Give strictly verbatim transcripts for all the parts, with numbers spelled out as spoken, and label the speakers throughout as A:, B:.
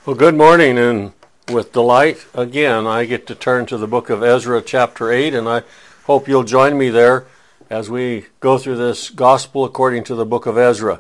A: Well, good morning, and with delight, again, I get to turn to the book of Ezra, chapter eight, and I hope you'll join me there as we go through this gospel according to the book of Ezra.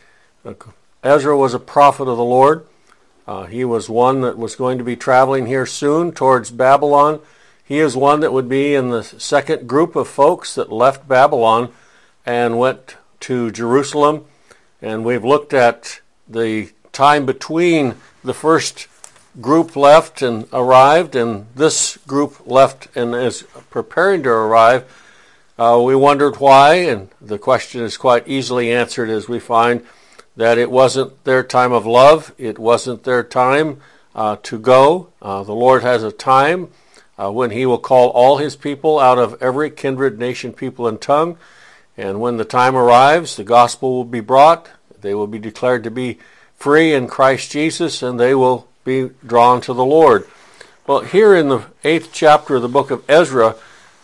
A: Ezra was a prophet of the Lord. Uh, he was one that was going to be traveling here soon towards Babylon. He is one that would be in the second group of folks that left Babylon and went to Jerusalem. And we've looked at the time between the first group left and arrived, and this group left and is preparing to arrive. Uh, we wondered why, and the question is quite easily answered as we find that it wasn't their time of love. It wasn't their time uh, to go. Uh, the Lord has a time uh, when He will call all His people out of every kindred, nation, people, and tongue. And when the time arrives, the gospel will be brought. They will be declared to be free in Christ Jesus, and they will be drawn to the Lord. Well, here in the eighth chapter of the book of Ezra,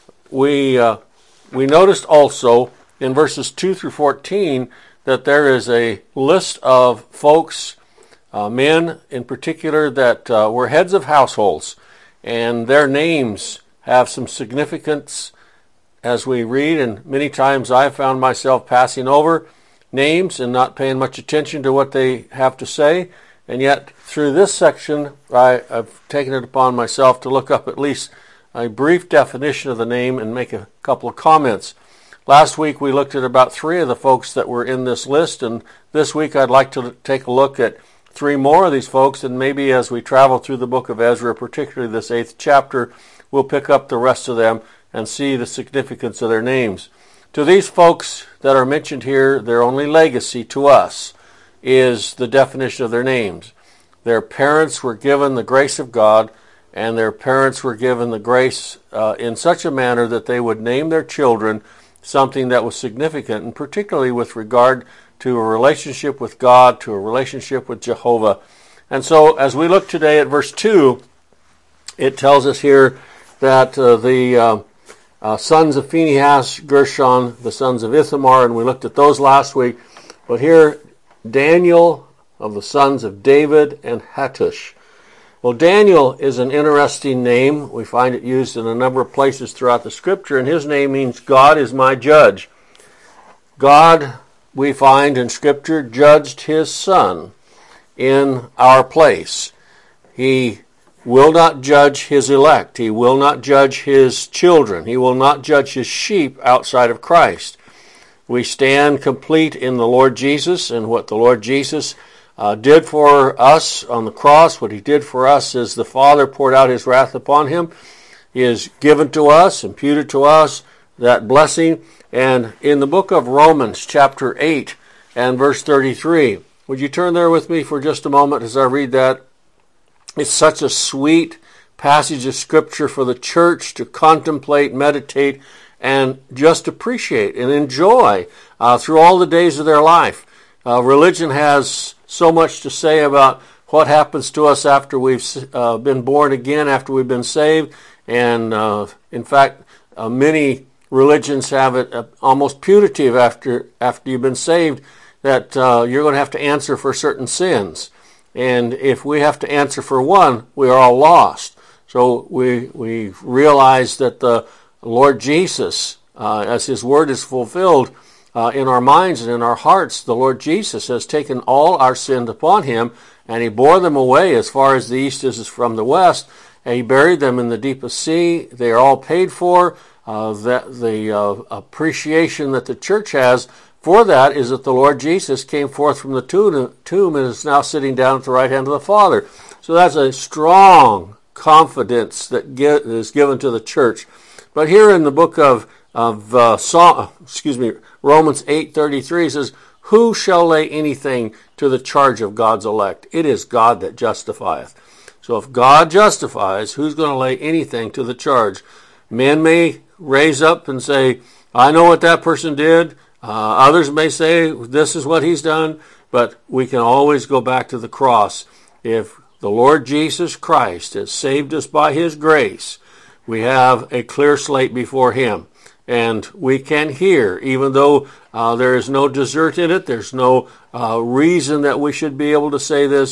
A: we uh, we noticed also in verses two through fourteen that there is a list of folks, uh, men in particular, that uh, were heads of households, and their names have some significance as we read, and many times I found myself passing over names and not paying much attention to what they have to say. And yet, through this section, I, I've taken it upon myself to look up at least a brief definition of the name and make a couple of comments. Last week, we looked at about three of the folks that were in this list, and this week I'd like to take a look at three more of these folks, and maybe as we travel through the book of Ezra, particularly this eighth chapter, we'll pick up the rest of them and see the significance of their names. To these folks that are mentioned here, their only legacy to us is the definition of their names. Their parents were given the grace of God, and their parents were given the grace uh, in such a manner that they would name their children something that was significant, and particularly with regard to a relationship with God, to a relationship with Jehovah. And so as we look today at verse two, it tells us here that uh, the uh, Uh, sons of Phinehas, Gershon, the sons of Ithamar, and we looked at those last week. But here, Daniel of the sons of David and Hattush. Well, Daniel is an interesting name. We find it used in a number of places throughout the Scripture, and his name means God is my judge. God, we find in Scripture, judged his son in our place. He will not judge his elect. He will not judge his children. He will not judge his sheep outside of Christ. We stand complete in the Lord Jesus, and what the Lord Jesus uh, did for us on the cross, what he did for us as the Father poured out his wrath upon him, is given to us, imputed to us, that blessing. And in the book of Romans, chapter eight and verse thirty-three, would you turn there with me for just a moment as I read that? It's such a sweet passage of Scripture for the church to contemplate, meditate, and just appreciate and enjoy uh, through all the days of their life. Uh, religion has so much to say about what happens to us after we've uh, been born again, after we've been saved. And uh, in fact, uh, many religions have it uh, almost punitive after, after you've been saved, that uh, you're going to have to answer for certain sins. And if we have to answer for one, we are all lost. So we we realize that the Lord Jesus, uh, as his word is fulfilled uh, in our minds and in our hearts, the Lord Jesus has taken all our sin upon him, and he bore them away as far as the east is from the west, and he buried them in the deepest sea. They are all paid for. Uh, that the uh, appreciation that the church has for that is that the Lord Jesus came forth from the tomb and is now sitting down at the right hand of the Father. So that's a strong confidence that is given to the church. But here in the book of of uh, Psalm, excuse me, Romans eight thirty-three says, "Who shall lay anything to the charge of God's elect? It is God that justifieth." So if God justifies, who's going to lay anything to the charge? Men may raise up and say, "I know what that person did." Uh, others may say, this is what he's done, but we can always go back to the cross. If the Lord Jesus Christ has saved us by his grace, we have a clear slate before him. And we can hear, even though uh, there is no desert in it, there's no uh, reason that we should be able to say this,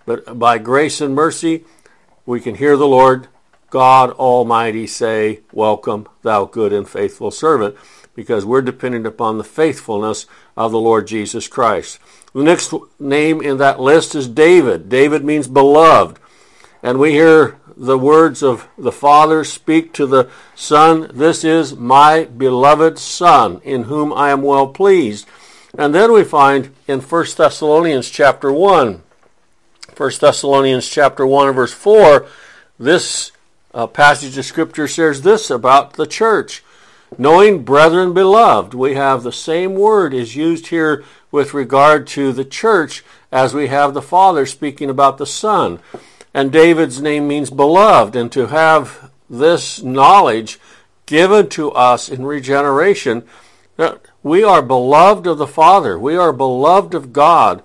A: But by grace and mercy, we can hear the Lord God Almighty say, "Welcome, thou good and faithful servant," because we're dependent upon the faithfulness of the Lord Jesus Christ. The next name in that list is David. David means beloved. And we hear the words of the Father speak to the Son, "This is my beloved Son, in whom I am well pleased." And then we find in First Thessalonians chapter one, First Thessalonians chapter one and verse four, this uh, passage of Scripture says this about the church. "Knowing, brethren beloved," we have the same word is used here with regard to the church as we have the Father speaking about the Son. And David's name means beloved, and to have this knowledge given to us in regeneration, that we are beloved of the Father. We are beloved of God.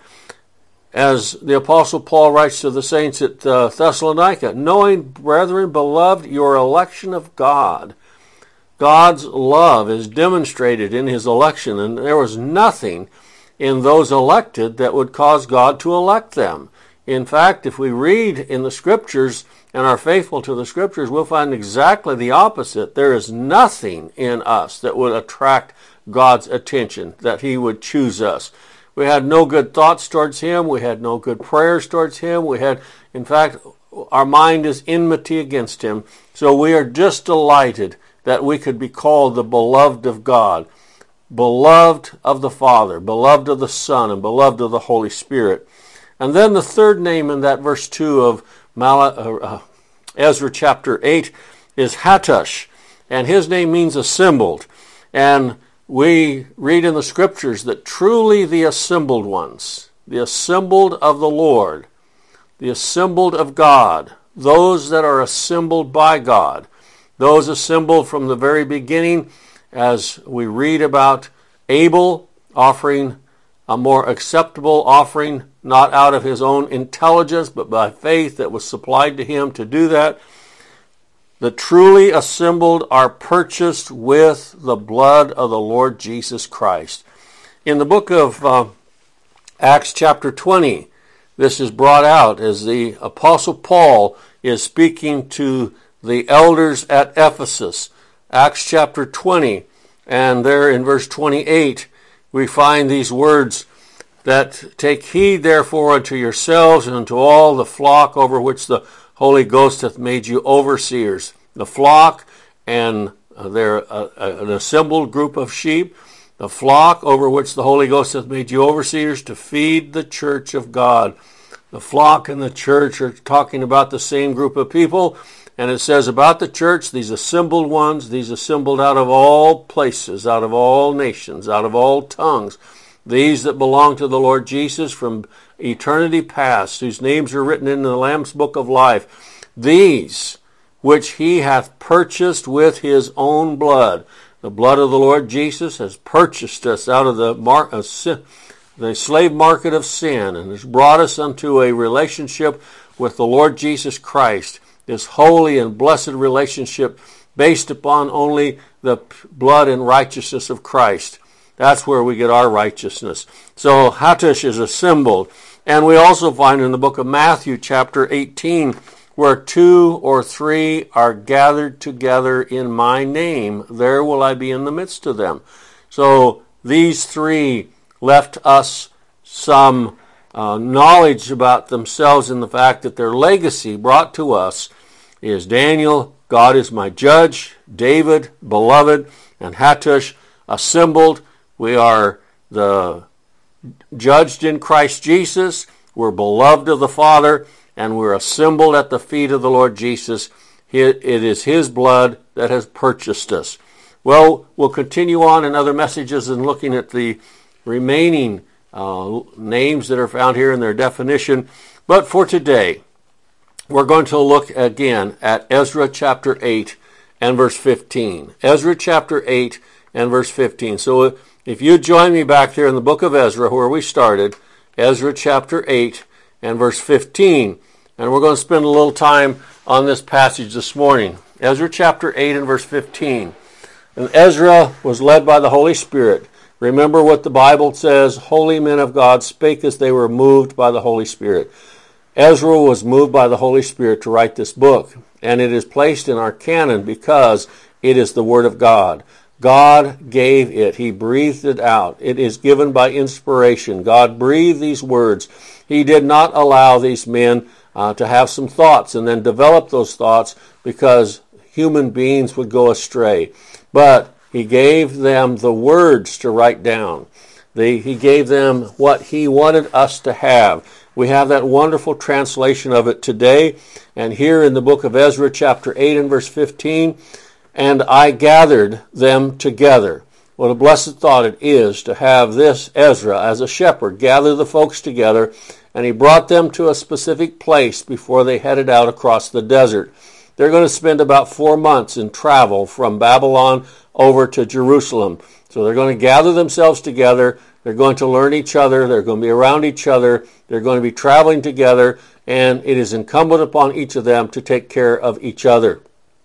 A: As the Apostle Paul writes to the saints at uh, Thessalonica, "Knowing, brethren beloved, your election of God." God's love is demonstrated in his election, and there was nothing in those elected that would cause God to elect them. In fact, if we read in the Scriptures and are faithful to the Scriptures, we'll find exactly the opposite. There is nothing in us that would attract God's attention, that he would choose us. We had no good thoughts towards him. We had no good prayers towards him. We had, in fact, our mind is enmity against him. So we are just delighted that we could be called the beloved of God, beloved of the Father, beloved of the Son, and beloved of the Holy Spirit. And then the third name in that verse two of Mal- uh, Ezra chapter eight is Hattush, and his name means assembled. And we read in the Scriptures that truly the assembled ones, the assembled of the Lord, the assembled of God, those that are assembled by God, those assembled from the very beginning, as we read about Abel offering a more acceptable offering, not out of his own intelligence, but by faith that was supplied to him to do that. The truly assembled are purchased with the blood of the Lord Jesus Christ. In the book of uh, Acts chapter twenty, this is brought out as the Apostle Paul is speaking to the elders at Ephesus. Acts chapter twenty, and there in verse twenty-eight, we find these words that, "Take heed therefore unto yourselves and unto all the flock over which the Holy Ghost hath made you overseers." The flock, and they're uh, an assembled group of sheep, the flock over which the Holy Ghost hath made you overseers to feed the church of God. The flock and the church are talking about the same group of people, and it says about the church, these assembled ones, these assembled out of all places, out of all nations, out of all tongues, these that belong to the Lord Jesus from eternity past, whose names are written in the Lamb's book of life, these which he hath purchased with his own blood. The blood of the Lord Jesus has purchased us out of the, mar- uh, sin, the slave market of sin, and has brought us unto a relationship with the Lord Jesus Christ, this holy and blessed relationship based upon only the blood and righteousness of Christ. That's where we get our righteousness. So Hattush is assembled. And we also find in the book of Matthew chapter eighteen, where two or three are gathered together in my name, there will I be in the midst of them. So these three left us some uh, knowledge about themselves in the fact that their legacy brought to us is Daniel, God is my judge, David, beloved, and Hattush, assembled. We are the judged in Christ Jesus, we're beloved of the Father, and we're assembled at the feet of the Lord Jesus. It is his blood that has purchased us. Well, we'll continue on in other messages and looking at the remaining uh, names that are found here in their definition. But for today, we're going to look again at Ezra chapter eight and verse fifteen. Ezra chapter eight and verse fifteen. So if you join me back there in the book of Ezra where we started, Ezra chapter eight and verse fifteen. And we're going to spend a little time on this passage this morning. Ezra chapter eight and verse fifteen. And Ezra was led by the Holy Spirit. Remember what the Bible says, holy men of God spake as they were moved by the Holy Spirit. Ezra was moved by the Holy Spirit to write this book, and it is placed in our canon because it is the Word of God. God gave it. He breathed it out. It is given by inspiration. God breathed these words. He did not allow these men uh, to have some thoughts and then develop those thoughts because human beings would go astray. But he gave them the words to write down. They, he gave them what he wanted us to have. We have that wonderful translation of it today. And here in the book of Ezra, chapter eight and verse fifteen, and I gathered them together. What a blessed thought it is to have this Ezra as a shepherd gather the folks together, and he brought them to a specific place before they headed out across the desert. They're going to spend about four months in travel from Babylon over to Jerusalem. So they're going to gather themselves together. They're going to learn each other. They're going to be around each other. They're going to be traveling together, and it is incumbent upon each of them to take care of each other.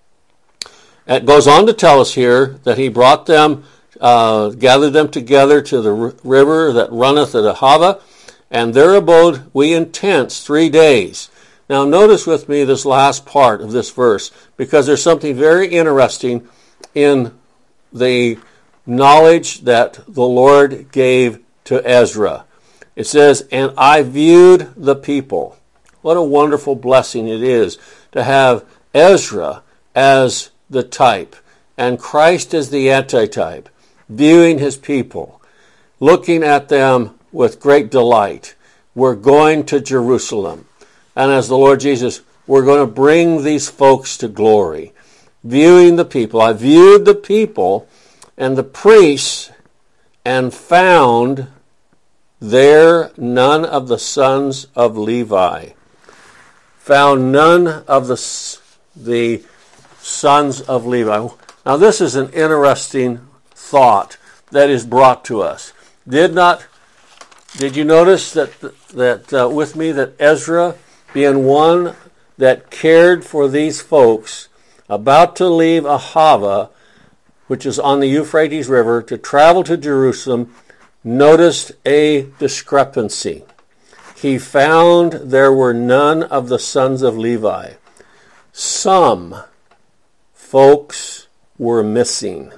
A: It goes on to tell us here that he brought them, uh, gathered them together to the r- river that runneth at Ahava, and there abode we in tents three days. Now notice with me this last part of this verse, because there's something very interesting in the knowledge that the Lord gave to Ezra. It says, and I viewed the people. What a wonderful blessing it is to have Ezra as the type and Christ as the antitype, viewing his people, looking at them with great delight. We're going to Jerusalem. And as the Lord Jesus, we're going to bring these folks to glory. Viewing the people. I viewed the people and the priests and found there none of the sons of Levi. Found none of the, the sons of Levi. Now this is an interesting thought that is brought to us. Did not, did you notice that, that uh, with me that Ezra, being one that cared for these folks, about to leave Ahava, which is on the Euphrates River, to travel to Jerusalem, noticed a discrepancy. He found there were none of the sons of Levi. Some folks were missing.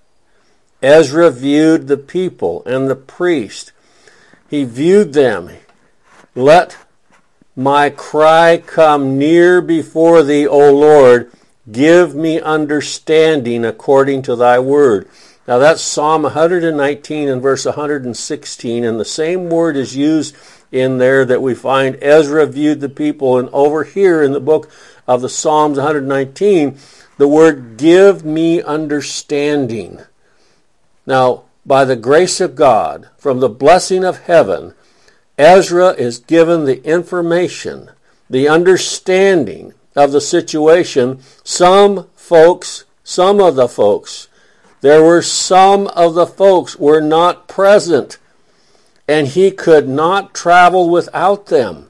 A: Ezra viewed the people and the priest. He viewed them. Let my cry come near before thee, O Lord. Give me understanding according to thy word. Now that's Psalm one hundred nineteen and verse one hundred sixteen, and the same word is used in there that we find Ezra viewed the people. And over here in the book of the Psalms one hundred nineteen, the word give me understanding. Now, by the grace of God, from the blessing of heaven, Ezra is given the information, the understanding of the situation. Some folks, some of the folks, there were some of the folks were not present, and he could not travel without them.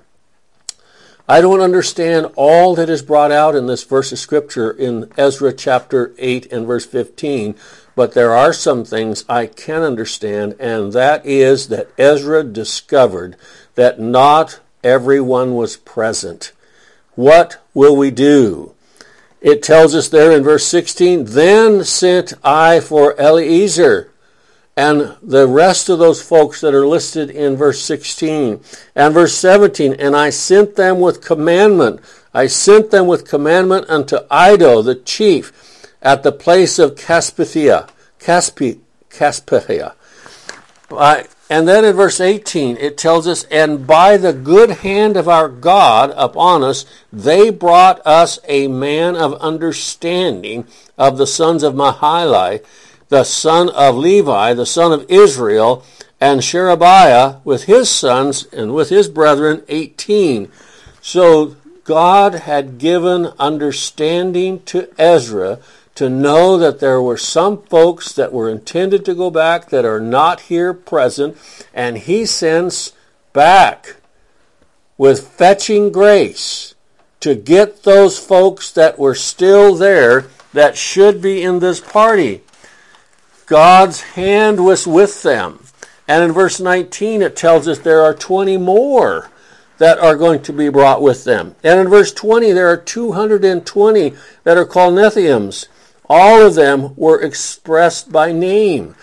A: I don't understand all that is brought out in this verse of Scripture in Ezra chapter eight and verse fifteen, but there are some things I can understand, and that is that Ezra discovered that not everyone was present. What will we do? It tells us there in verse sixteen, then sent I for Eliezer, and the rest of those folks that are listed in verse sixteen. And verse seventeen, and I sent them with commandment. I sent them with commandment unto Iddo, the chief, at the place of Caspithia. Caspi, Caspithia. I, and then in verse eighteen, it tells us, and by the good hand of our God upon us, they brought us a man of understanding of the sons of Mahali, the son of Levi, the son of Israel, and Sherebiah with his sons and with his brethren, eighteen. So God had given understanding to Ezra to know that there were some folks that were intended to go back that are not here present, and he sends back with fetching grace to get those folks that were still there that should be in this party. God's hand was with them. And in verse nineteen it tells us there are twenty more that are going to be brought with them. And in verse twenty, there are two hundred twenty that are called Nethiums. All of them were expressed by name.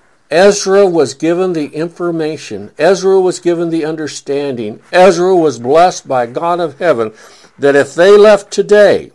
A: Ezra was given the information. Ezra was given the understanding. Ezra was blessed by God of heaven that if they left today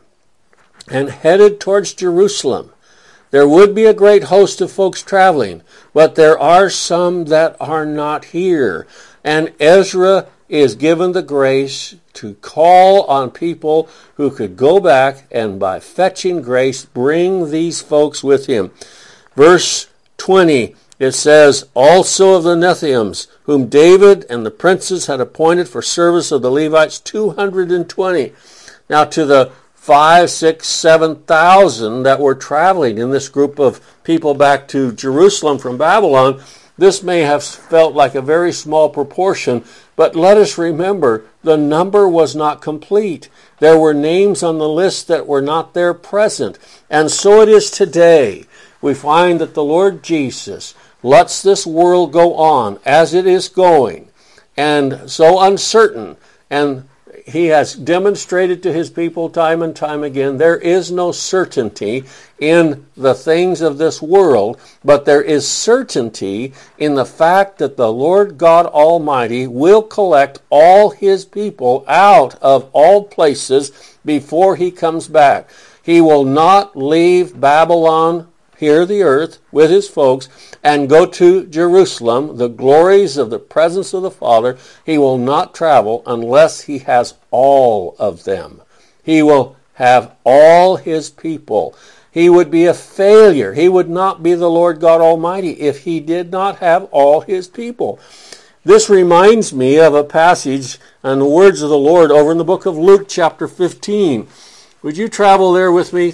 A: and headed towards Jerusalem, there would be a great host of folks traveling, but there are some that are not here. And Ezra is given the grace to call on people who could go back and by fetching grace bring these folks with him. Verse twenty, it says, also of the Nethiums, whom David and the princes had appointed for service of the Levites, two hundred twenty. Now to the five, six, seven thousand that were traveling in this group of people back to Jerusalem from Babylon, this may have felt like a very small proportion, but let us remember, the number was not complete. There were names on the list that were not there present. And so it is today. We find that the Lord Jesus lets this world go on as it is going, and so uncertain, and he has demonstrated to his people time and time again, there is no certainty in the things of this world, but there is certainty in the fact that the Lord God Almighty will collect all his people out of all places before he comes back. He will not leave Babylon, here the earth, with his folks, and go to Jerusalem, the glories of the presence of the Father. He will not travel unless he has all of them. He will have all his people. He would be a failure. He would not be the Lord God Almighty if he did not have all his people. This reminds me of a passage and the words of the Lord over in the book of Luke chapter fifteen. Would you travel there with me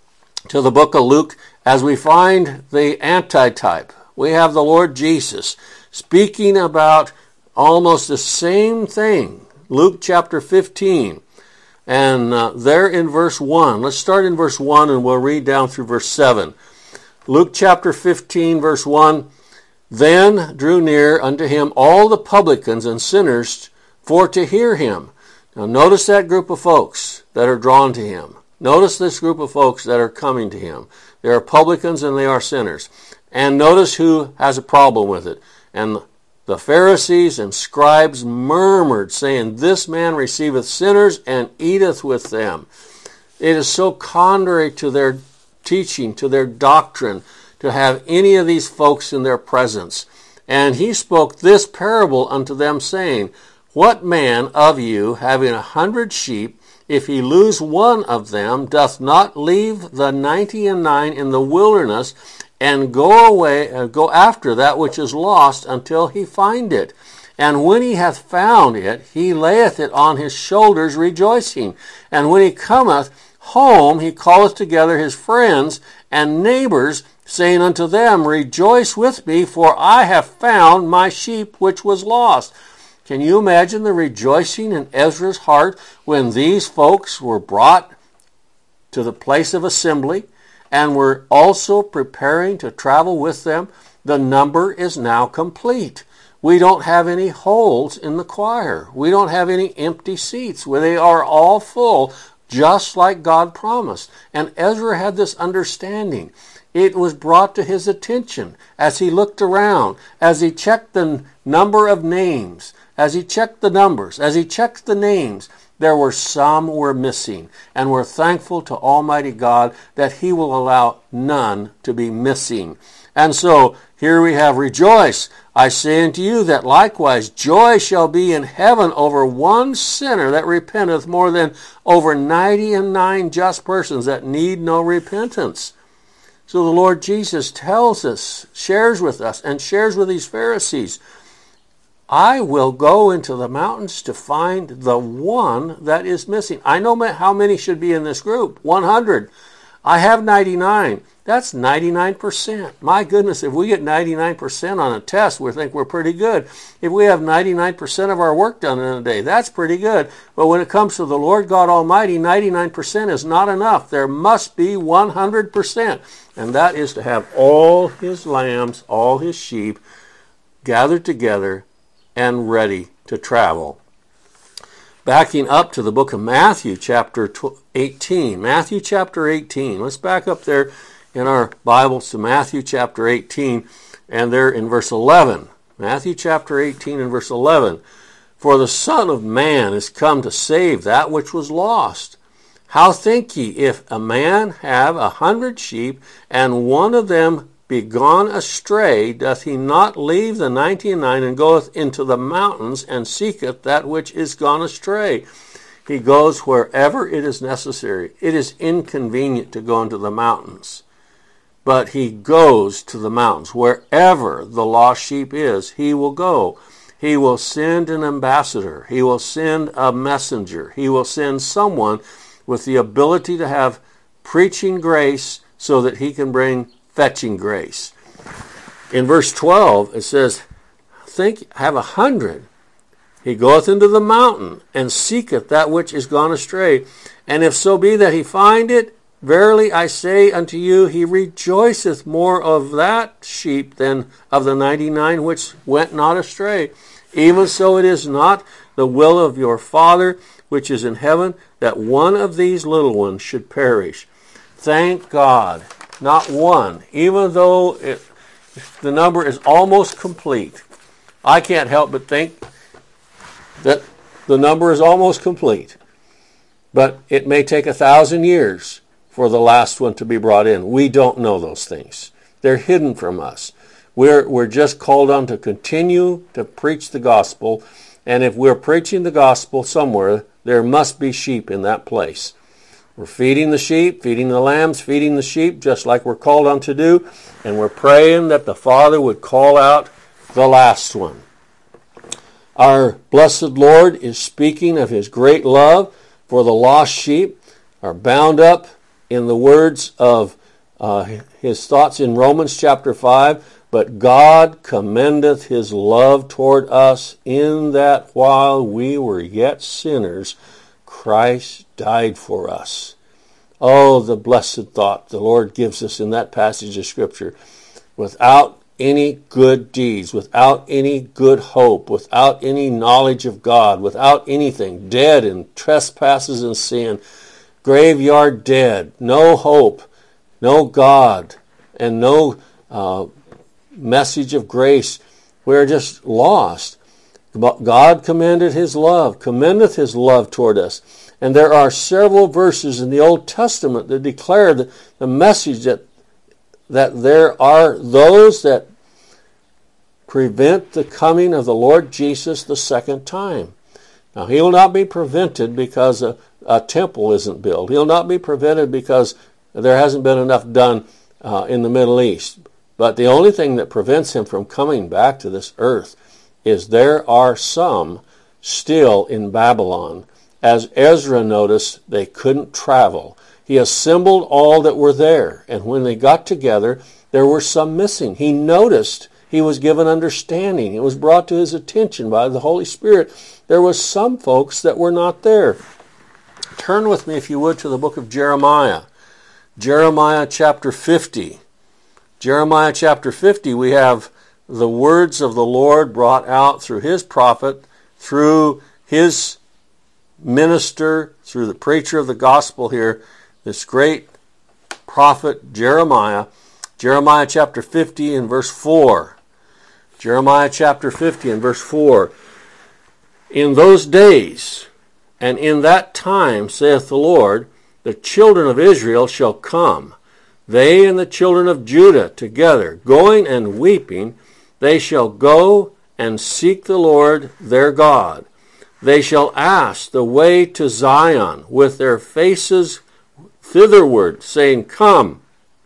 A: to the book of Luke as we find the antitype? We have the Lord Jesus speaking about almost the same thing. Luke chapter fifteen. And uh, there in verse one. Let's start in verse one and we'll read down through verse seven. Luke chapter fifteen, verse one. Then drew near unto him all the publicans and sinners for to hear him. Now notice that group of folks that are drawn to him. Notice this group of folks that are coming to him. They are publicans and they are sinners. And notice who has a problem with it. And the Pharisees and scribes murmured, saying, this man receiveth sinners and eateth with them. It is so contrary to their teaching, to their doctrine, to have any of these folks in their presence. And he spoke this parable unto them, saying, what man of you, having a hundred sheep, if he lose one of them, doth not leave the ninety and nine in the wilderness, and go away, uh, go after that which is lost until he find it? And when he hath found it, he layeth it on his shoulders, rejoicing. And when he cometh home, he calleth together his friends and neighbors, saying unto them, rejoice with me, for I have found my sheep which was lost. Can you imagine the rejoicing in Ezra's heart when these folks were brought to the place of assembly and were also preparing to travel with them? The number is now complete. We don't have any holes in the choir. We don't have any empty seats. Where they are all full, just like God promised. And Ezra had this understanding. It was brought to his attention as he looked around, as he checked the number of names, as he checked the numbers, as he checked the names. There were some were missing, and we're thankful to Almighty God that he will allow none to be missing. And so here we have, rejoice. I say unto you that likewise joy shall be in heaven over one sinner that repenteth more than over ninety and nine just persons that need no repentance. So the Lord Jesus tells us, shares with us, and shares with these Pharisees, I will go into the mountains to find the one that is missing. I know how many should be in this group. one hundred. I have ninety-nine. That's ninety-nine percent. My goodness, if we get ninety-nine percent on a test, we think we're pretty good. If we have ninety-nine percent of our work done in a day, that's pretty good. But when it comes to the Lord God Almighty, ninety-nine percent is not enough. There must be one hundred percent. And that is to have all his lambs, all his sheep gathered together and ready to travel. backing up to the book of Matthew, chapter eighteen. Matthew chapter eighteen. Let's back up there in our Bibles to Matthew chapter eighteen, and there in verse eleven. Matthew chapter eighteen and verse eleven. For the Son of Man is come to save that which was lost. How think ye, if a man have a hundred sheep, and one of them be gone astray, doth he not leave the ninety and nine, and goeth into the mountains, and seeketh that which is gone astray? He goes wherever it is necessary. It is inconvenient to go into the mountains, but he goes to the mountains. Wherever the lost sheep is, he will go. He will send an ambassador. He will send a messenger. He will send someone with the ability to have preaching grace so that he can bring fetching grace. In verse twelve, it says, think, have a hundred. He goeth into the mountain, and seeketh that which is gone astray. And if so be that he find it, verily I say unto you, he rejoiceth more of that sheep than of the ninety-nine which went not astray. Even so it is not the will of your Father which is in heaven, that one of these little ones should perish. Thank God, not one, even though it, the number is almost complete. I can't help but think that the number is almost complete. But it may take a thousand years for the last one to be brought in. We don't know those things. They're hidden from us. We're, we're just called on to continue to preach the gospel, and if we're preaching the gospel somewhere, there must be sheep in that place. We're feeding the sheep, feeding the lambs, feeding the sheep, just like we're called on to do, and we're praying that the Father would call out the last one. Our blessed Lord is speaking of his great love for the lost sheep, are bound up in the words of uh, his thoughts in Romans chapter five. But God commendeth his love toward us, in that while we were yet sinners, Christ died for us. Oh, the blessed thought the Lord gives us in that passage of Scripture. Without any good deeds, without any good hope, without any knowledge of God, without anything, dead in trespasses and sin, graveyard dead, no hope, no God, and no uh, message of grace. We're just lost. God commended his love, commendeth his love toward us. And there are several verses in the Old Testament that declare the, the message that, that there are those that prevent the coming of the Lord Jesus the second time. Now, he will not be prevented because a, a temple isn't built. He'll not be prevented because there hasn't been enough done uh, in the Middle East. But the only thing that prevents him from coming back to this earth is there are some still in Babylon. As Ezra noticed, they couldn't travel. He assembled all that were there, and when they got together, there were some missing. He noticed, he was given understanding. It was brought to his attention by the Holy Spirit. There was some folks that were not there. Turn with me, if you would, to the book of Jeremiah. Jeremiah chapter fifty. Jeremiah chapter fifty, we have the words of the Lord brought out through his prophet, through his minister, through the preacher of the gospel here, this great prophet Jeremiah. Jeremiah chapter fifty and verse four. Jeremiah chapter fifty and verse four. In those days and in that time, saith the Lord, the children of Israel shall come, they and the children of Judah together, going and weeping, they shall go and seek the Lord their God. They shall ask the way to Zion with their faces thitherward, saying, Come,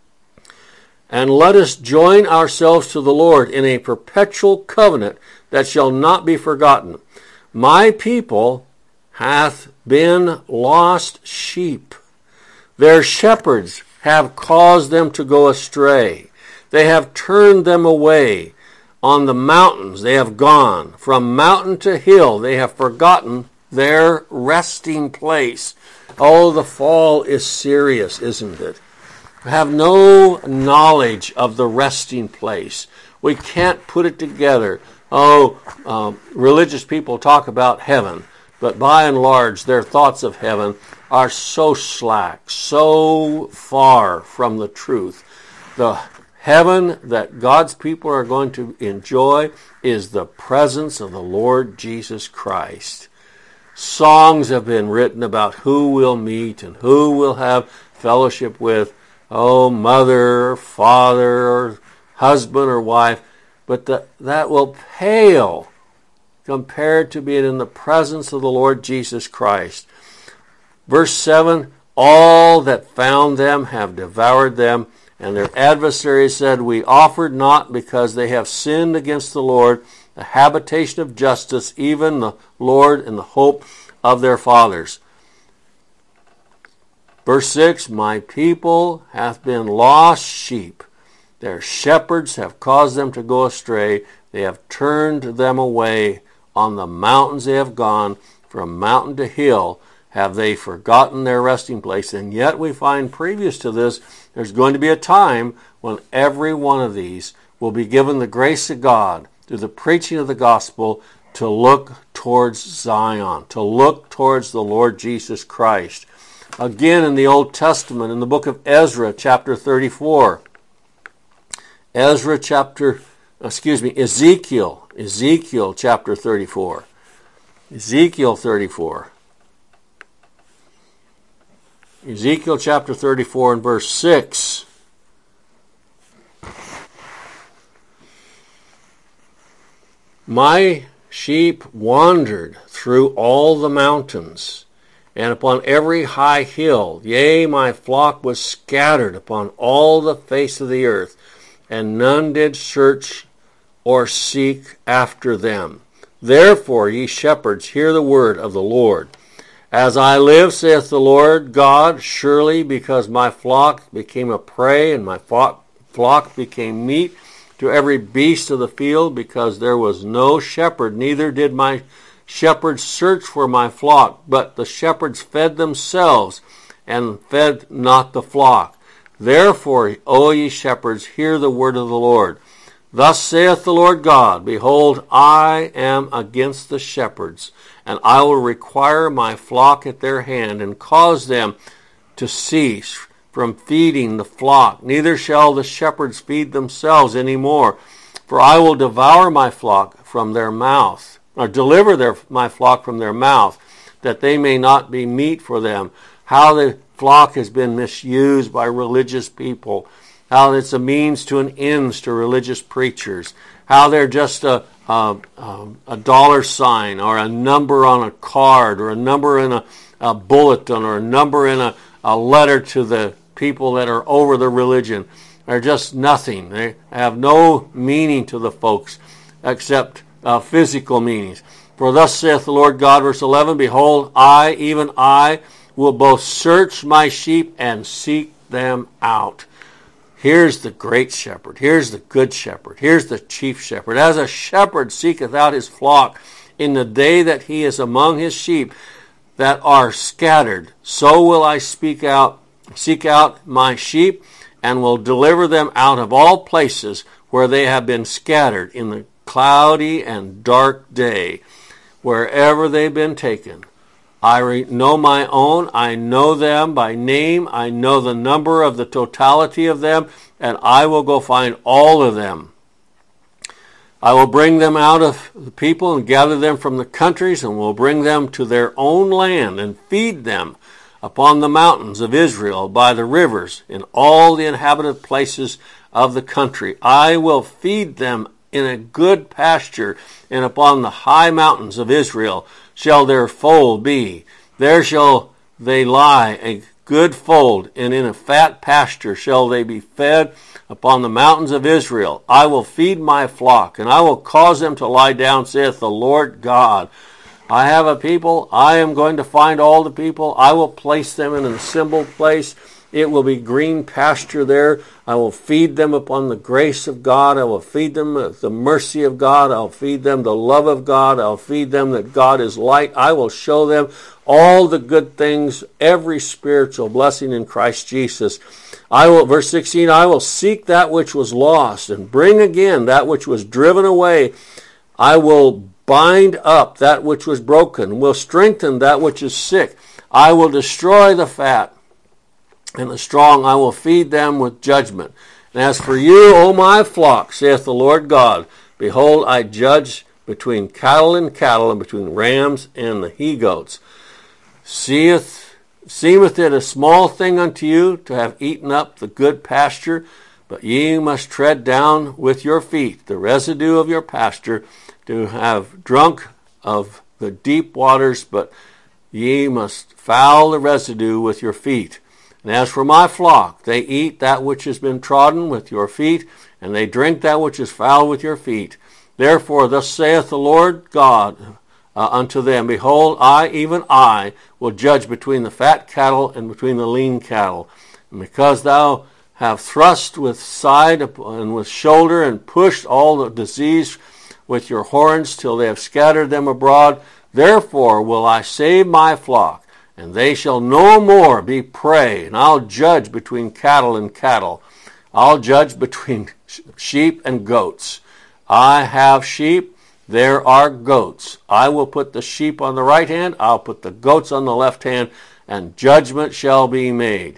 A: and let us join ourselves to the Lord in a perpetual covenant that shall not be forgotten. My people hath been lost sheep. Their shepherds have caused them to go astray. They have turned them away. On the mountains they have gone. From mountain to hill they have forgotten their resting place. Oh, the fall is serious, isn't it? We have no knowledge of the resting place. We can't put it together. Oh, um, religious people talk about heaven. But by and large, their thoughts of heaven are so slack, so far from the truth. The heaven that God's people are going to enjoy is the presence of the Lord Jesus Christ. Songs have been written about who we'll meet and who we'll have fellowship with. Oh, mother or father or husband or wife. But the, that will pale compared to being in the presence of the Lord Jesus Christ. Verse seven, all that found them have devoured them, and their adversaries said, we offered not because they have sinned against the Lord, the habitation of justice, even the Lord in the hope of their fathers. Verse six, my people hath been lost sheep. Their shepherds have caused them to go astray. They have turned them away. On the mountains they have gone, from mountain to hill have they forgotten their resting place. And yet we find previous to this, there's going to be a time when every one of these will be given the grace of God through the preaching of the gospel to look towards Zion, to look towards the Lord Jesus Christ. Again in the Old Testament, in the book of Ezra, chapter thirty-four. Ezra chapter, excuse me, Ezekiel, Ezekiel chapter thirty-four. Ezekiel thirty-four. Ezekiel chapter thirty-four and verse six. My sheep wandered through all the mountains, and upon every high hill. Yea, my flock was scattered upon all the face of the earth, and none did search or seek after them. Therefore, ye shepherds, hear the word of the Lord. As I live, saith the Lord God, surely because my flock became a prey, and my flock became meat to every beast of the field, because there was no shepherd, neither did my shepherds search for my flock, but the shepherds fed themselves, and fed not the flock. Therefore, O ye shepherds, hear the word of the Lord. Thus saith the Lord God, behold, I am against the shepherds, and I will require my flock at their hand, and cause them to cease from feeding the flock. Neither shall the shepherds feed themselves any more, for I will devour my flock from their mouth, or deliver their, my flock from their mouth, that they may not be meat for them. How the flock has been misused by religious people, how it's a means to an ends to religious preachers, how they're just a, a, a dollar sign or a number on a card or a number in a, a bulletin or a number in a, a letter to the people that are over the religion. They're just nothing. They have no meaning to the folks except uh, physical meanings. For thus saith the Lord God, verse eleven, behold, I, even I, will both search my sheep and seek them out. Here's the great shepherd. Here's the good shepherd. Here's the chief shepherd. As a shepherd seeketh out his flock in the day that he is among his sheep that are scattered, so will I speak out, seek out my sheep, and will deliver them out of all places where they have been scattered in the cloudy and dark day, wherever they've been taken. I know my own, I know them by name, I know the number of the totality of them, and I will go find all of them. I will bring them out of the people and gather them from the countries, and will bring them to their own land and feed them upon the mountains of Israel, by the rivers, in all the inhabited places of the country. I will feed them in a good pasture, and upon the high mountains of Israel shall their fold be. There shall they lie, a good fold, and in a fat pasture shall they be fed upon the mountains of Israel. I will feed my flock, and I will cause them to lie down, saith the Lord God. I have a people, I am going to find all the people, I will place them in an assembled place. It will be green pasture there. I will feed them upon the grace of God. I will feed them the mercy of God. I'll feed them the love of God. I'll feed them that God is light. I will show them all the good things, every spiritual blessing in Christ Jesus. I will, verse sixteen, I will seek that which was lost and bring again that which was driven away. I will bind up that which was broken, will strengthen that which is sick. I will destroy the fat, and the strong I will feed them with judgment. And as for you, O my flock, saith the Lord God, behold, I judge between cattle and cattle, and between rams and the he-goats. Seeth, seemeth it a small thing unto you to have eaten up the good pasture, but ye must tread down with your feet the residue of your pasture, to have drunk of the deep waters, but ye must foul the residue with your feet. And as for my flock, they eat that which has been trodden with your feet, and they drink that which is foul with your feet. Therefore thus saith the Lord God uh, unto them, behold, I, even I, will judge between the fat cattle and between the lean cattle. And because thou have thrust with side and with shoulder, and pushed all the disease with your horns, till they have scattered them abroad, therefore will I save my flock, and they shall no more be prey. And I'll judge between cattle and cattle. I'll judge between sheep and goats. I have sheep, there are goats. I will put the sheep on the right hand, I'll put the goats on the left hand, and judgment shall be made.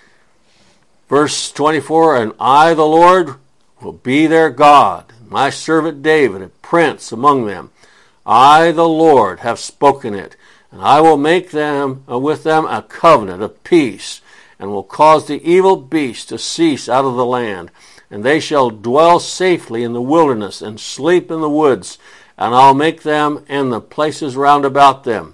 A: Verse twenty-four, and I, the Lord, will be their God, my servant David, a prince among them. I, the Lord, have spoken it, and I will make them uh, with them a covenant of peace, and will cause the evil beast to cease out of the land. And they shall dwell safely in the wilderness, and sleep in the woods, and I'll make them and the places round about them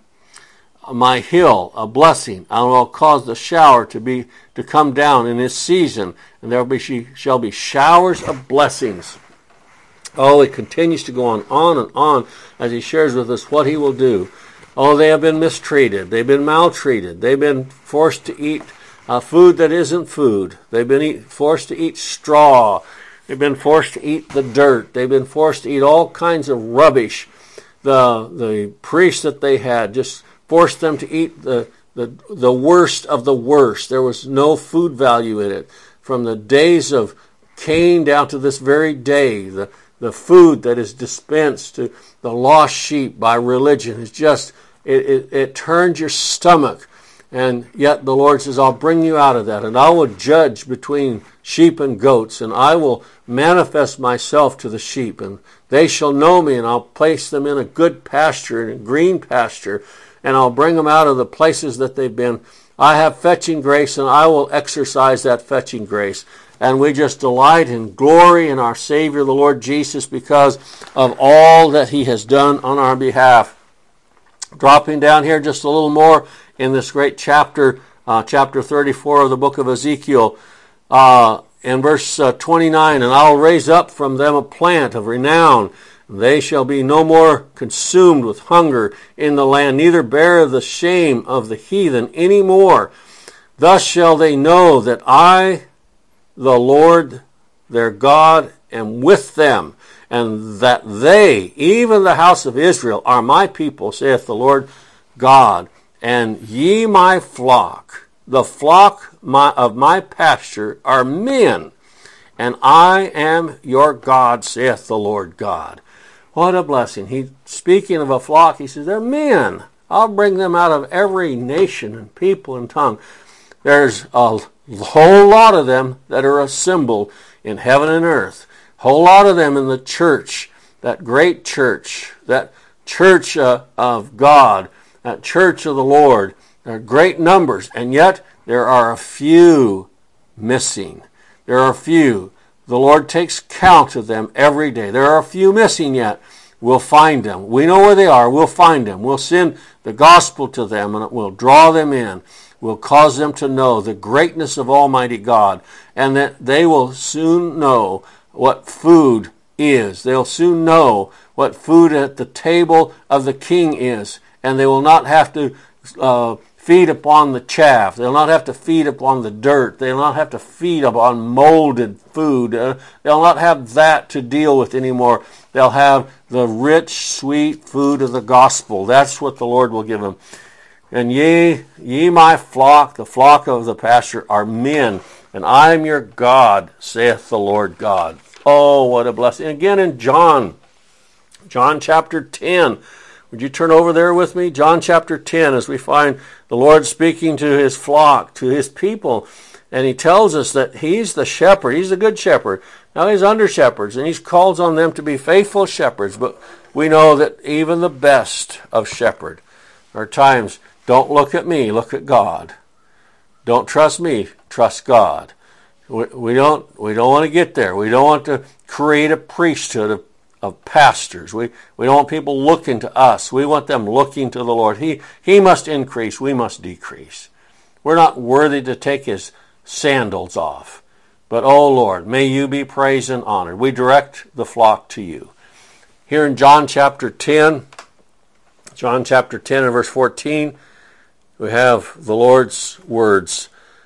A: my hill a blessing. I will cause the shower to be to come down in its season, and there will be she shall be showers of blessings. Oh, it continues to go on, on and on as he shares with us what he will do. Oh, they have been mistreated. They've been maltreated. They've been forced to eat uh, food that isn't food. They've been eat, forced to eat straw. They've been forced to eat the dirt. They've been forced to eat all kinds of rubbish. The the priests that they had just forced them to eat the, the, the worst of the worst. There was no food value in it. From the days of Cain down to this very day, the The food that is dispensed to the lost sheep by religion is just, it, it, it turns your stomach. And yet the Lord says, I'll bring you out of that, and I will judge between sheep and goats, and I will manifest myself to the sheep, and they shall know me, and I'll place them in a good pasture, in a green pasture, and I'll bring them out of the places that they've been. I have fetching grace, and I will exercise that fetching grace. And we just delight and glory in our Savior, the Lord Jesus, because of all that he has done on our behalf. Dropping down here just a little more in this great chapter, uh, chapter thirty-four of the book of Ezekiel, uh, in verse uh, twenty-nine, and I'll raise up from them a plant of renown. They shall be no more consumed with hunger in the land, neither bear the shame of the heathen any more. Thus shall they know that I, the Lord their God, am with them, and that they, even the house of Israel, are my people, saith the Lord God. And ye my flock, the flock my, of my pasture, are men, and I am your God, saith the Lord God. What a blessing. He, speaking of a flock, he says, they're men. I'll bring them out of every nation and people and tongue. There's a whole lot of them that are assembled in heaven and earth. A whole lot of them in the church, that great church, that church uh, of God, that church of the Lord. There are great numbers, and yet there are a few missing. There are a few. The Lord takes count of them every day. There are a few missing yet. We'll find them. We know where they are. We'll find them. We'll send the gospel to them, and it will draw them in. Will cause them to know the greatness of Almighty God, and that they will soon know what food is. They'll soon know what food at the table of the King is, and they will not have to uh, feed upon the chaff. They'll not have to feed upon the dirt. They'll not have to feed upon molded food. Uh, they'll not have that to deal with anymore. They'll have the rich, sweet food of the gospel. That's what the Lord will give them. And ye, ye my flock, the flock of the pasture, are men, and I am your God, saith the Lord God. Oh, what a blessing. Again in John, John chapter ten. Would you turn over there with me? John chapter ten, as we find the Lord speaking to his flock, to his people. And he tells us that he's the shepherd. He's the good shepherd. Now he's under shepherds, and he calls on them to be faithful shepherds. But we know that even the best of shepherd are times, don't look at me, look at God. Don't trust me, trust God. We, we don't we don't want to get there. We don't want to create a priesthood of, of pastors. We we don't want people looking to us. We want them looking to the Lord. He He must increase, we must decrease. We're not worthy to take his sandals off. But, oh Lord, may you be praised and honored. We direct the flock to you. Here in John chapter ten, John chapter ten and verse fourteen, we have the Lord's words,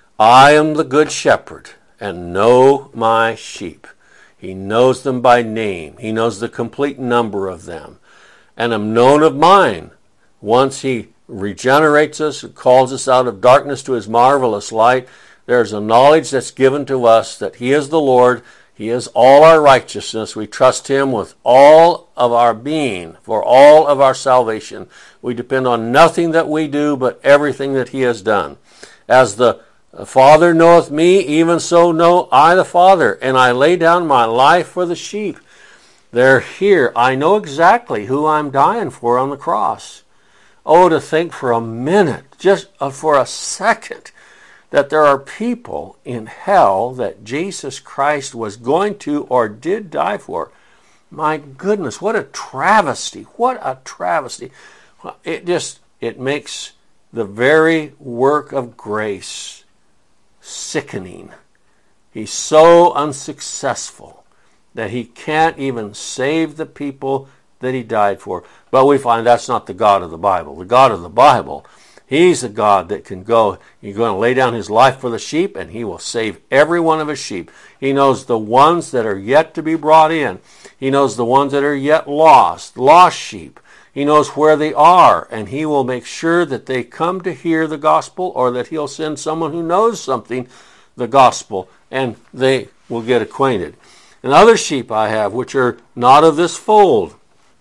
A: I am the good shepherd and know my sheep. He knows them by name. He knows the complete number of them. And am known of mine. Once he regenerates us, calls us out of darkness to his marvelous light, there's a knowledge that's given to us that he is the Lord. He is all our righteousness. We trust him with all of our being, for all of our salvation. We depend on nothing that we do, but everything that he has done. As the Father knoweth me, even so know I the Father, and I lay down my life for the sheep. They're here. I know exactly who I'm dying for on the cross. Oh, to think for a minute, just for a second, that there are people in hell that Jesus Christ was going to or did die for. My goodness, what a travesty. What a travesty. It just, it makes the very work of grace sickening. He's so unsuccessful that he can't even save the people that he died for. But we find that's not the God of the Bible. The God of the Bible, he's a God that can go, he's going to lay down his life for the sheep, and he will save every one of his sheep. He knows the ones that are yet to be brought in. He knows the ones that are yet lost, lost sheep. He knows where they are, and he will make sure that they come to hear the gospel, or that he'll send someone who knows something, the gospel, and they will get acquainted. And other sheep I have, which are not of this fold,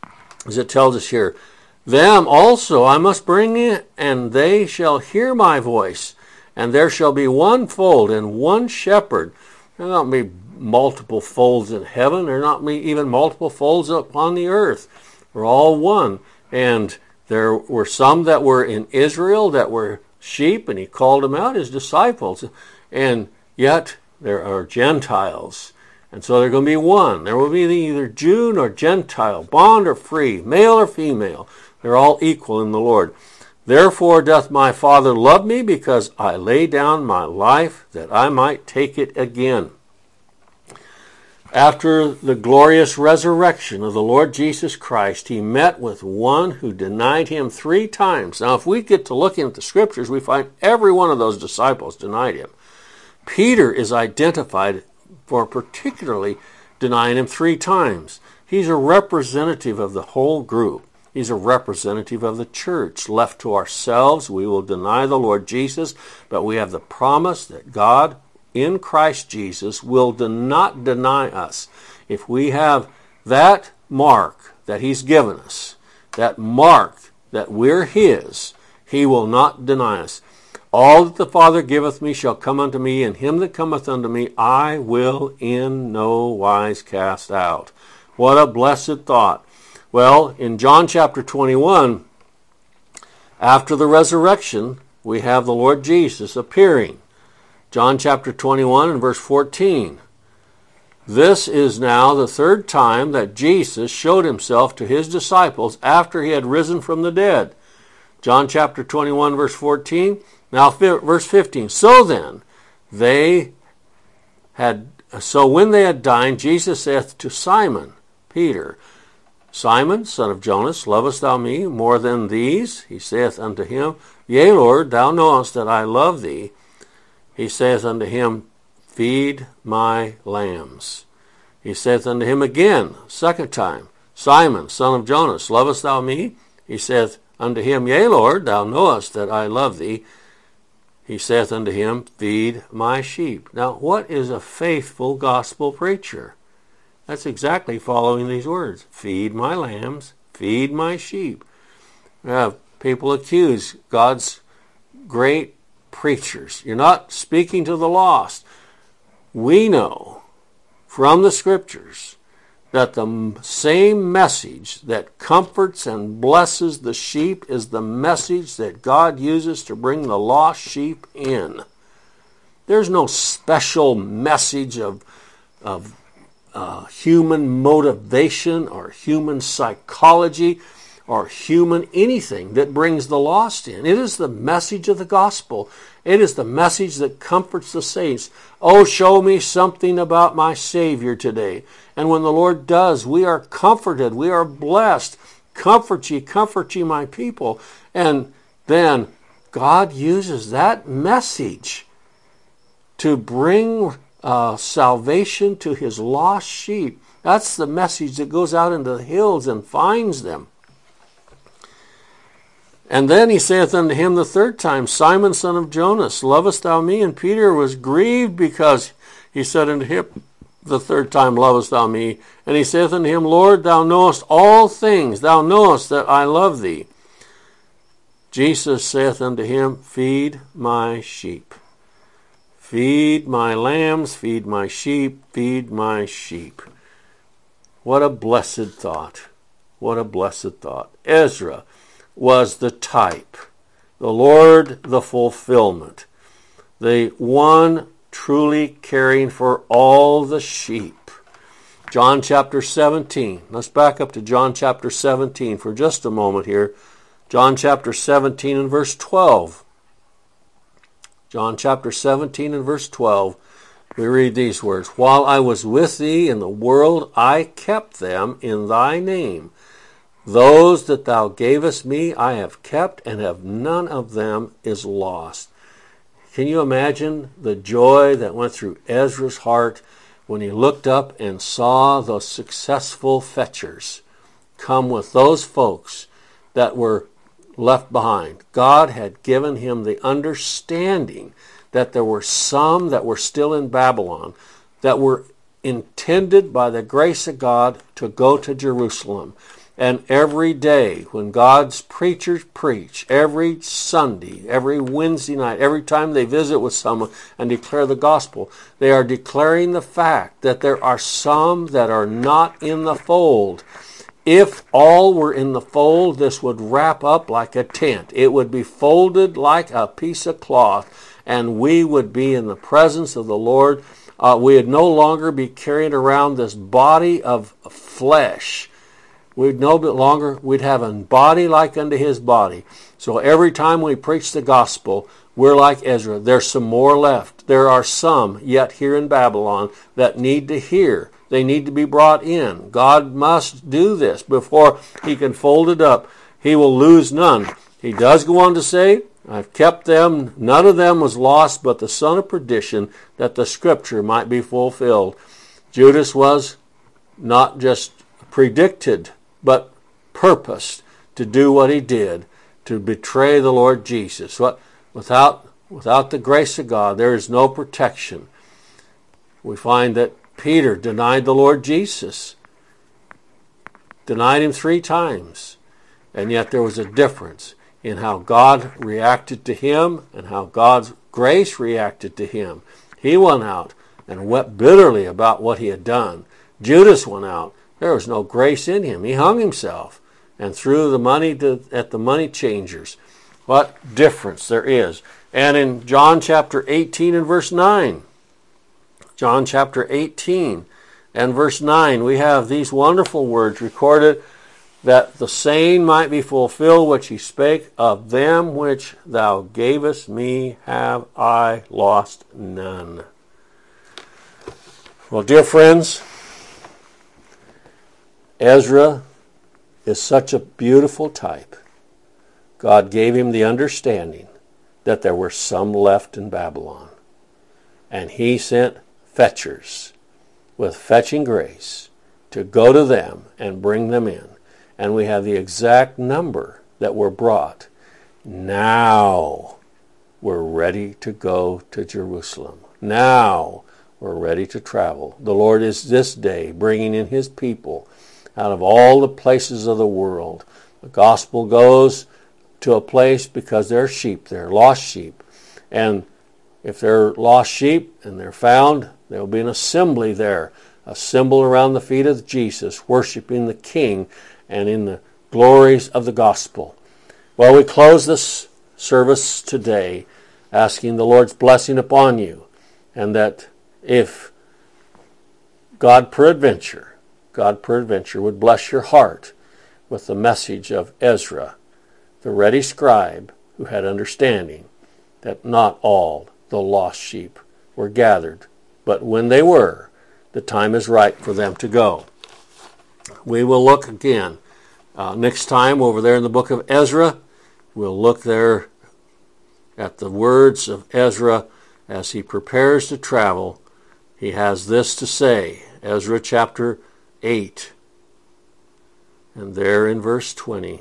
A: as it tells us here, them also I must bring in, and they shall hear my voice, and there shall be one fold and one shepherd. There will not be multiple folds in heaven. There will not be even multiple folds upon the earth. We're all one. And there were some that were in Israel that were sheep, and he called them out, his disciples. And yet there are Gentiles. And so they're going to be one. There will be either Jew nor Gentile, bond or free, male or female. They're all equal in the Lord. Therefore doth my Father love me, because I lay down my life that I might take it again. After the glorious resurrection of the Lord Jesus Christ, he met with one who denied him three times. Now, if we get to looking at the scriptures, we find every one of those disciples denied him. Peter is identified for particularly denying him three times. He's a representative of the whole group. He's a representative of the church. Left to ourselves, we will deny the Lord Jesus, but we have the promise that God in Christ Jesus will de- not deny us. If we have that mark that he's given us, that mark that we're his, he will not deny us. All that the Father giveth me shall come unto me, and him that cometh unto me I will in no wise cast out. What a blessed thought. Well, in John chapter twenty-one, after the resurrection, we have the Lord Jesus appearing. John chapter twenty-one and verse fourteen. This is now the third time that Jesus showed himself to his disciples after he had risen from the dead. John chapter twenty-one verse fourteen. Now verse fifteen. So then, they had, so when they had dined, Jesus saith to Simon Peter, Simon, son of Jonas, lovest thou me more than these? He saith unto him, Yea, Lord, thou knowest that I love thee. He saith unto him, Feed my lambs. He saith unto him again, second time, Simon, son of Jonas, lovest thou me? He saith unto him, Yea, Lord, thou knowest that I love thee. He saith unto him, Feed my sheep. Now, what is a faithful gospel preacher? That's exactly following these words. Feed my lambs, feed my sheep. We have people accuse God's great preachers. You're not speaking to the lost. We know from the Scriptures that the same message that comforts and blesses the sheep is the message that God uses to bring the lost sheep in. There's no special message of, of uh, human motivation or human psychology or human anything that brings the lost in. It is the message of the gospel. It is the message that comforts the saints. Oh, show me something about my Savior today. And when the Lord does, we are comforted. We are blessed. Comfort ye, comfort ye, my people. And then God uses that message to bring uh, salvation to his lost sheep. That's the message that goes out into the hills and finds them. And then he saith unto him the third time, Simon, son of Jonas, lovest thou me? And Peter was grieved because he said unto him the third time, lovest thou me? And he saith unto him, Lord, thou knowest all things. Thou knowest that I love thee. Jesus saith unto him, feed my sheep. Feed my lambs, feed my sheep, feed my sheep. What a blessed thought. What a blessed thought. Ezra was the type, the Lord the fulfillment, the one truly caring for all the sheep. John chapter seventeen. Let's back up to John chapter seventeen for just a moment here. John chapter seventeen and verse twelve. John chapter seventeen and verse twelve. We read these words, While I was with thee in the world, I kept them in thy name. Those that thou gavest me I have kept, and have none of them is lost. Can you imagine the joy that went through Ezra's heart when he looked up and saw those successful fetchers come with those folks that were left behind? God had given him the understanding that there were some that were still in Babylon that were intended by the grace of God to go to Jerusalem. And every day when God's preachers preach, every Sunday, every Wednesday night, every time they visit with someone and declare the gospel, they are declaring the fact that there are some that are not in the fold. If all were in the fold, this would wrap up like a tent. It would be folded like a piece of cloth, and we would be in the presence of the Lord. Uh, we would no longer be carrying around this body of flesh. We'd no longer, we'd have a body like unto his body. So every time we preach the gospel, we're like Ezra. There's some more left. There are some yet here in Babylon that need to hear. They need to be brought in. God must do this before he can fold it up. He will lose none. He does go on to say, I've kept them. None of them was lost but the son of perdition, that the scripture might be fulfilled. Judas was not just predicted, but purposed to do what he did, to betray the Lord Jesus. What, without, without the grace of God, there is no protection. We find that Peter denied the Lord Jesus, denied him three times, and yet there was a difference in how God reacted to him and how God's grace reacted to him. He went out and wept bitterly about what he had done. Judas went out. There was no grace in him. He hung himself and threw the money to, at the money changers. What difference there is. And in John chapter eighteen and verse nine, John chapter eighteen and verse nine, we have these wonderful words recorded, that the saying might be fulfilled which he spake, of them which thou gavest me have I lost none. Well, dear friends, Ezra is such a beautiful type. God gave him the understanding that there were some left in Babylon. And he sent fetchers with fetching grace to go to them and bring them in. And we have the exact number that were brought. Now we're ready to go to Jerusalem. Now we're ready to travel. The Lord is this day bringing in his people out of all the places of the world. The gospel goes to a place because there are sheep there, lost sheep. And if they're lost sheep and they're found, there will be an assembly there, assembled around the feet of Jesus, worshiping the King and in the glories of the gospel. Well, we close this service today asking the Lord's blessing upon you, and that if God peradventure, God peradventure would bless your heart with the message of Ezra, the ready scribe who had understanding, that not all the lost sheep were gathered, but when they were, the time is right for them to go. We will look again uh, next time over there in the book of Ezra. We'll look there at the words of Ezra as he prepares to travel. He has this to say, Ezra chapter eight, and there in verse twenty.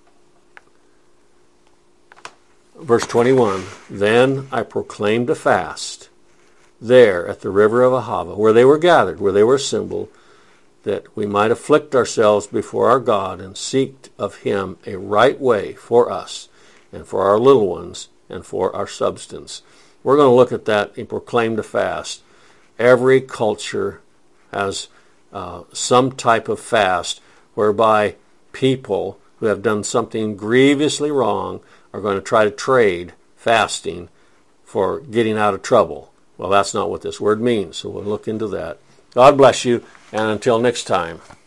A: Verse twenty-one, then I proclaimed a fast there at the river of Ahava, where they were gathered, where they were assembled, that we might afflict ourselves before our God and seek of him a right way for us and for our little ones and for our substance. We're going to look at that. He proclaimed a fast. Every culture has uh, some type of fast whereby people who have done something grievously wrong are going to try to trade fasting for getting out of trouble. Well, that's not what this word means, so we'll look into that. God bless you, and until next time.